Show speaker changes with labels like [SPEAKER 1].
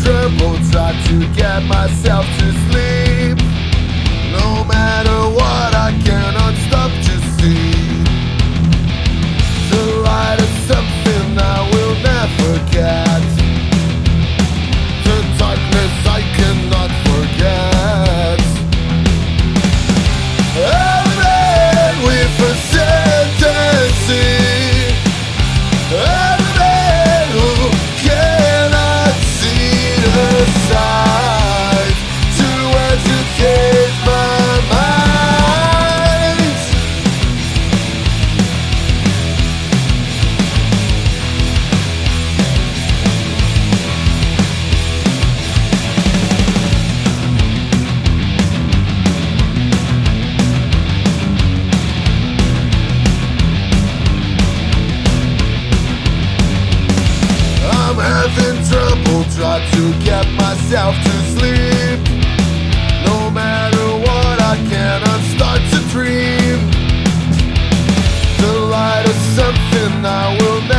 [SPEAKER 1] trouble, try to get myself to sleep. No matter what, I cannot stop to see the light of something I will never get. The darkness I cannot forget. A man with a tendency, a man who cannot see the sight to educate my mind. I'm having trouble, try to get myself to sleep. No matter what, I cannot start to dream the light of something I will